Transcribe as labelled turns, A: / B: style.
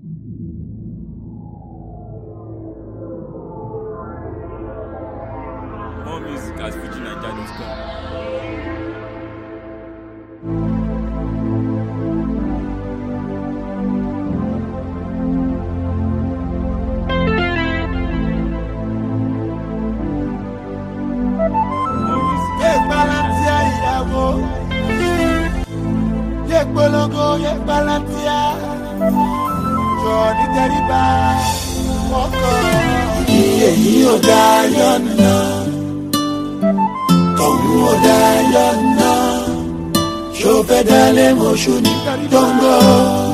A: More music at FujiNiger.com.
B: Polongo ye balantia Johnny Teriba Moko Iye yi oda yonna Tomu oda yonna Shofe dale mo shuni tongo